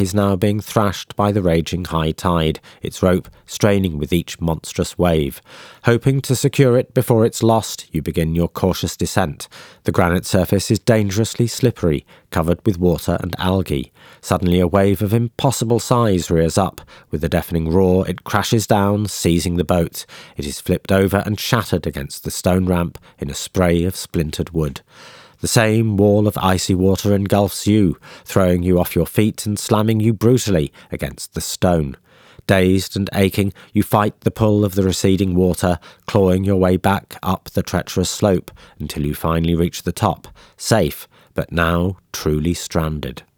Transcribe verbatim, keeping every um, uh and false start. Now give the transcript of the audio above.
is now being thrashed by the raging high tide, its rope straining with each monstrous wave. Hoping to secure it before it's lost, you begin your cautious descent. The granite surface is dangerously slippery, covered with water and algae. Suddenly a wave of impossible size rears up. With a deafening roar, it crashes down, seizing the boat. It is flipped over and shattered against the stone ramp in a spray of splintered wood. The same wall of icy water engulfs you, throwing you off your feet and slamming you brutally against the stone. Dazed and aching, you fight the pull of the receding water, clawing your way back up the treacherous slope until you finally reach the top, safe, but now truly stranded.